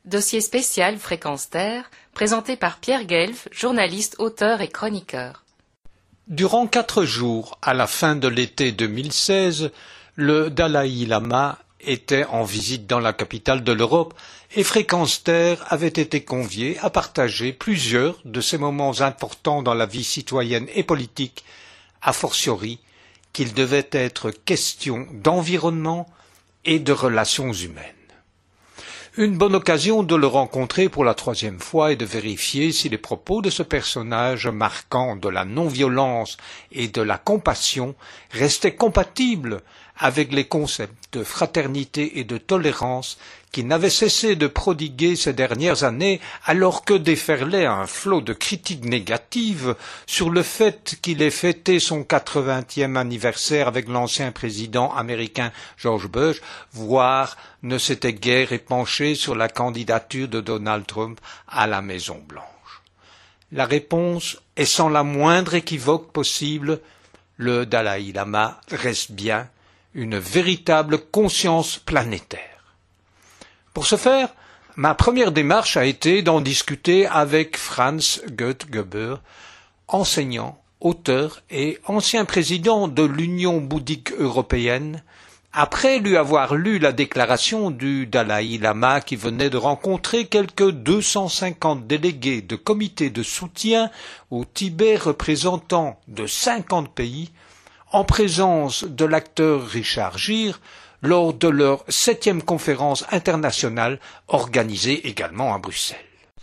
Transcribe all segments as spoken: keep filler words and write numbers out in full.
Dossier spécial Fréquence Terre, présenté par Pierre Guelf, journaliste, auteur et chroniqueur. Durant quatre jours, à la fin de l'été deux mille seize, le Dalai Lama était en visite dans la capitale de l'Europe et Fréquence Terre avait été convié à partager plusieurs de ces moments importants dans la vie citoyenne et politique, a fortiori qu'il devait être question d'environnement et de relations humaines. Une bonne occasion de le rencontrer pour la troisième fois et de vérifier si les propos de ce personnage marquant de la non-violence et de la compassion restaient compatibles avec les concepts de fraternité et de tolérance qui n'avaient cessé de prodiguer ces dernières années alors que déferlait un flot de critiques négatives sur le fait qu'il ait fêté son quatre-vingtième anniversaire avec l'ancien président américain George Bush, voire ne s'était guère épanché sur la candidature de Donald Trump à la Maison-Blanche. La réponse est sans la moindre équivoque possible, le Dalai Lama reste bien une véritable conscience planétaire. Pour ce faire, ma première démarche a été d'en discuter avec Franz Goethe-Geber, enseignant, auteur et ancien président de l'Union bouddhique européenne, après lui avoir lu la déclaration du Dalai Lama qui venait de rencontrer quelques deux cent cinquante délégués de comités de soutien au Tibet représentant de cinquante pays, en présence de l'acteur Richard Gere, lors de leur septième conférence internationale organisée également à Bruxelles.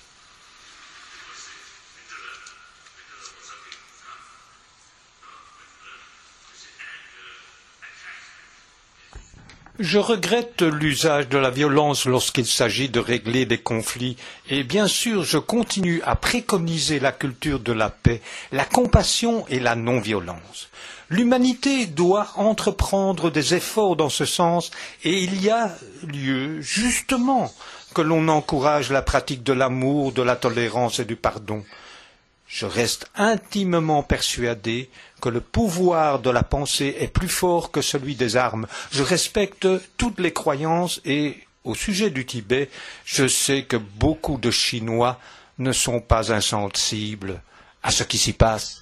Je regrette l'usage de la violence lorsqu'il s'agit de régler des conflits et bien sûr je continue à préconiser la culture de la paix, la compassion et la non-violence. L'humanité doit entreprendre des efforts dans ce sens et il y a lieu, justement, que l'on encourage la pratique de l'amour, de la tolérance et du pardon. Je reste intimement persuadé que le pouvoir de la pensée est plus fort que celui des armes. Je respecte toutes les croyances et, au sujet du Tibet, je sais que beaucoup de Chinois ne sont pas insensibles à ce qui s'y passe.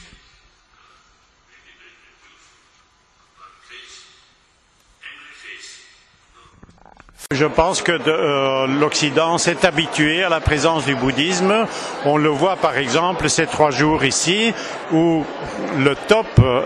Je pense que euh, l'Occident s'est habitué à la présence du bouddhisme. On le voit par exemple ces trois jours ici où le top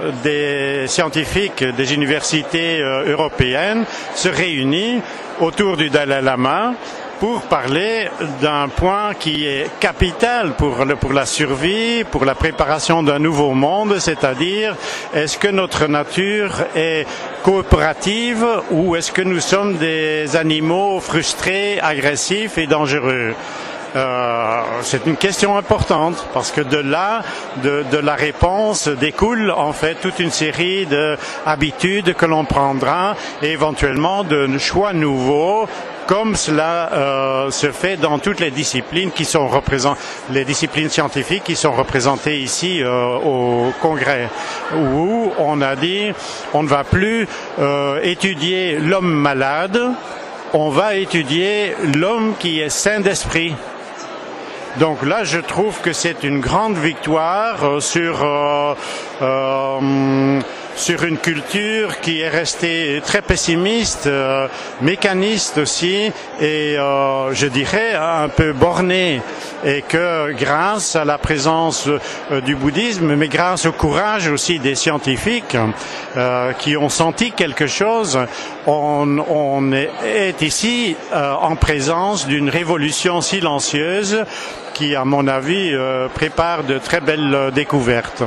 des scientifiques des universités euh, européennes se réunit autour du Dalai Lama pour parler d'un point qui est capital pour, le, pour la survie, pour la préparation d'un nouveau monde, c'est-à-dire est-ce que notre nature est coopérative ou est-ce que nous sommes des animaux frustrés, agressifs et dangereux? Euh, c'est une question importante parce que de là, de, de la réponse découle en fait toute une série d'habitudes que l'on prendra et éventuellement de choix nouveaux comme cela euh, se fait dans toutes les disciplines qui sont représentées, les disciplines scientifiques qui sont représentées ici euh, au Congrès, où on a dit on ne va plus euh, étudier l'homme malade, on va étudier l'homme qui est sain d'esprit. Donc là, je trouve que c'est une grande victoire euh, sur euh, euh, sur une culture qui est restée très pessimiste, euh, mécaniste aussi, et euh, je dirais un peu bornée. Et que grâce à la présence euh, du bouddhisme, mais grâce au courage aussi des scientifiques euh, qui ont senti quelque chose, on, on est, est ici euh, en présence d'une révolution silencieuse qui, à mon avis, euh, prépare de très belles euh, découvertes.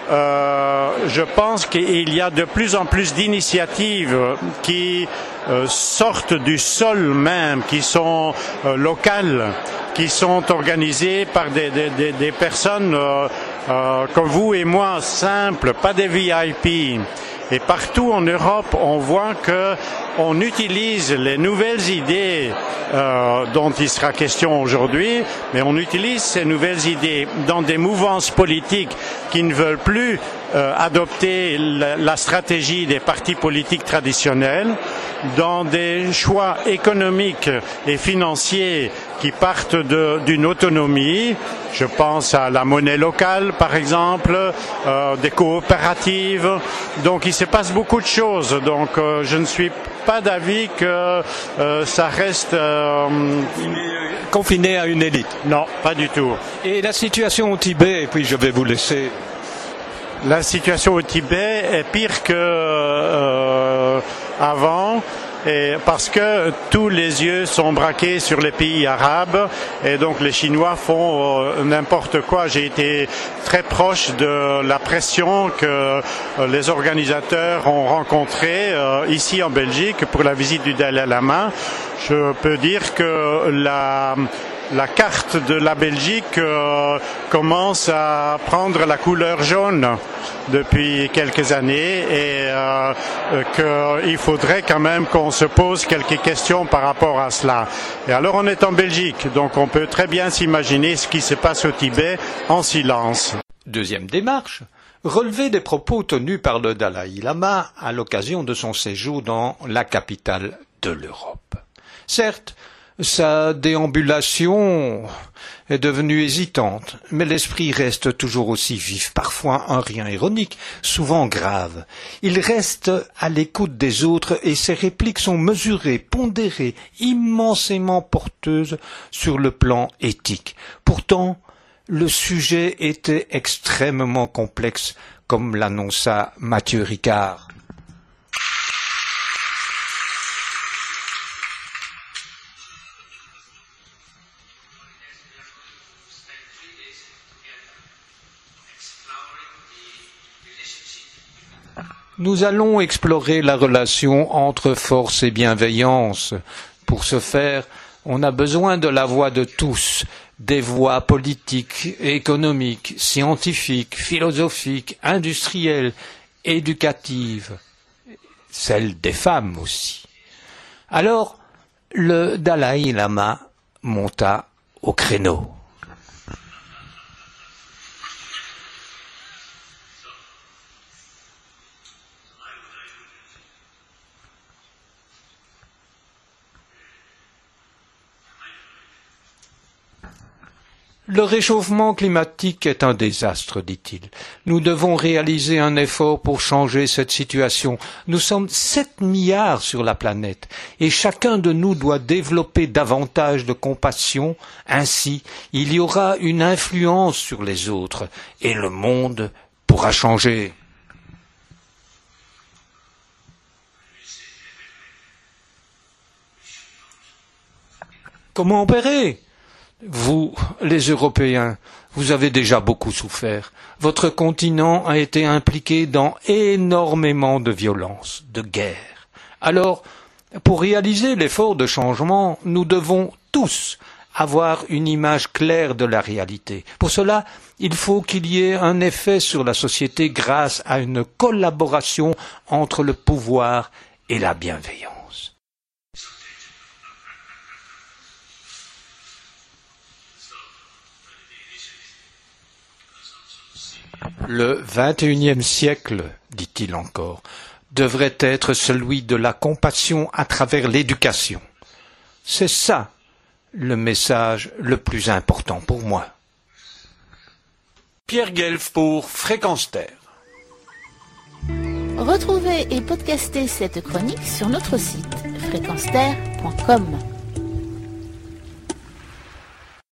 Euh, je pense qu'il y a de plus en plus d'initiatives qui euh, sortent du sol même, qui sont euh, locales, qui sont organisées par des, des, des personnes euh, euh, comme vous et moi, simples, pas des V I P, Et partout en Europe, on voit que on utilise les nouvelles idées euh, dont il sera question aujourd'hui, mais on utilise ces nouvelles idées dans des mouvances politiques qui ne veulent plus euh, adopter la, la stratégie des partis politiques traditionnels, dans des choix économiques et financiers qui partent de, d'une autonomie. Je pense à la monnaie locale, par exemple, euh, des coopératives. Donc il se passe beaucoup de choses. Donc euh, je ne suis pas d'avis que euh, ça reste euh, confiné à une élite. Non, pas du tout. Et la situation au Tibet, et puis je vais vous laisser. La situation au Tibet est pire que euh, avant. Et parce que tous les yeux sont braqués sur les pays arabes et donc les Chinois font euh, n'importe quoi. J'ai été très proche de la pression que euh, les organisateurs ont rencontrée euh, ici en Belgique pour la visite du Dalai Lama. Je peux dire que la La carte de la Belgique euh, commence à prendre la couleur jaune depuis quelques années et euh, euh, qu'il faudrait quand même qu'on se pose quelques questions par rapport à cela. Et alors on est en Belgique, donc on peut très bien s'imaginer ce qui se passe au Tibet en silence. Deuxième démarche, relever des propos tenus par le Dalai Lama à l'occasion de son séjour dans la capitale de l'Europe. Certes, sa déambulation est devenue hésitante, mais l'esprit reste toujours aussi vif, parfois un rien ironique, souvent grave. Il reste à l'écoute des autres et ses répliques sont mesurées, pondérées, immensément porteuses sur le plan éthique. Pourtant, le sujet était extrêmement complexe, comme l'annonça Mathieu Ricard. Nous allons explorer la relation entre force et bienveillance. Pour ce faire, on a besoin de la voix de tous, des voix politiques, économiques, scientifiques, philosophiques, industrielles, éducatives, celles des femmes aussi. Alors, le Dalai Lama monta au créneau. Le réchauffement climatique est un désastre, dit-il. Nous devons réaliser un effort pour changer cette situation. Nous sommes sept milliards sur la planète et chacun de nous doit développer davantage de compassion. Ainsi, il y aura une influence sur les autres et le monde pourra changer. Comment opérer ? Vous, les Européens, vous avez déjà beaucoup souffert. Votre continent a été impliqué dans énormément de violences, de guerres. Alors, pour réaliser l'effort de changement, nous devons tous avoir une image claire de la réalité. Pour cela, il faut qu'il y ait un effet sur la société grâce à une collaboration entre le pouvoir et la bienveillance. Le vingt et unième siècle, dit-il encore, devrait être celui de la compassion à travers l'éducation. C'est ça le message le plus important pour moi. Pierre Guelf pour Fréquence Terre. Retrouvez et podcastez cette chronique sur notre site fréquence terre point com.